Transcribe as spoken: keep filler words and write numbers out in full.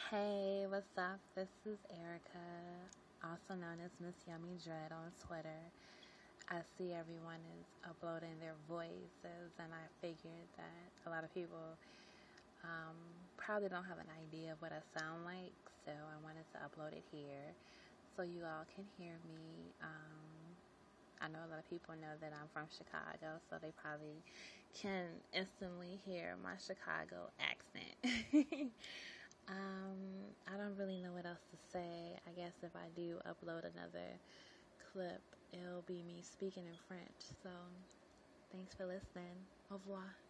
Hey, what's up? This is Erica, also known as Miss Yummy Dread on Twitter. I see everyone is uploading their voices, and I figured that a lot of people um, probably don't have an idea of what I sound like, so I wanted to upload it here so you all can hear me. Um, I know a lot of people know that I'm from Chicago, so they probably can instantly hear my Chicago accent. Um, I don't really know what else to say. I guess if I do upload another clip, it'll be me speaking in French. So, thanks for listening. Au revoir.